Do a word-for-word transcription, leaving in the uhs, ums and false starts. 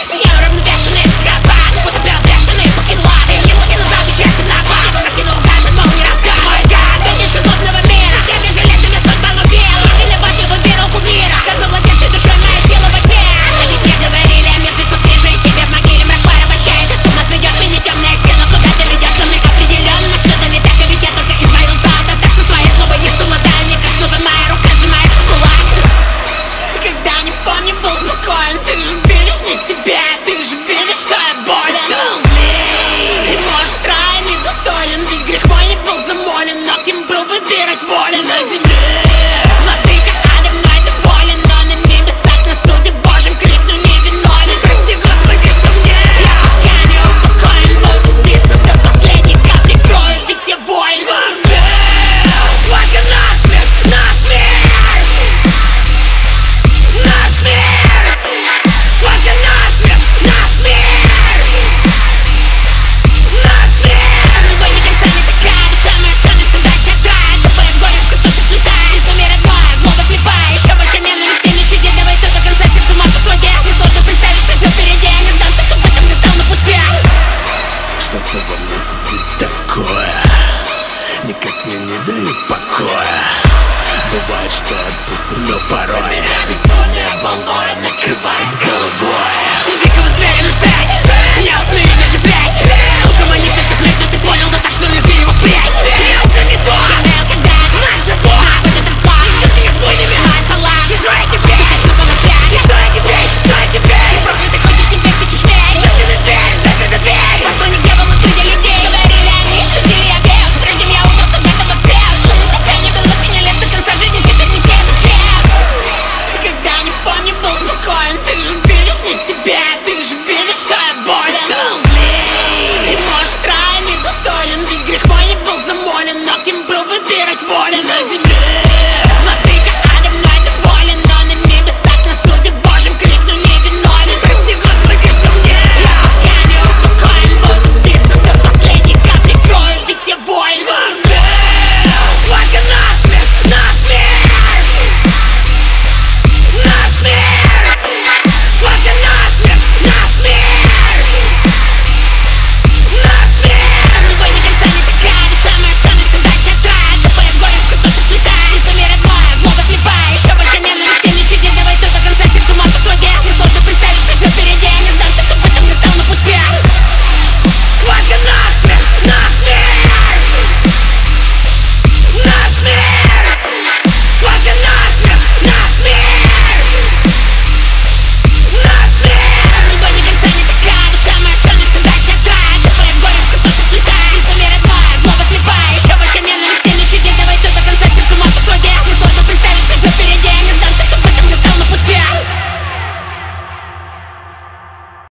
Никак мне не дают покоя. Бывает, что отпустил, но порой безумие волной накрывает с головой. Дикого зверя на цель, не усмею даже блядь. Угомонить только смерть, но ты понял, да так что не зри его впредь.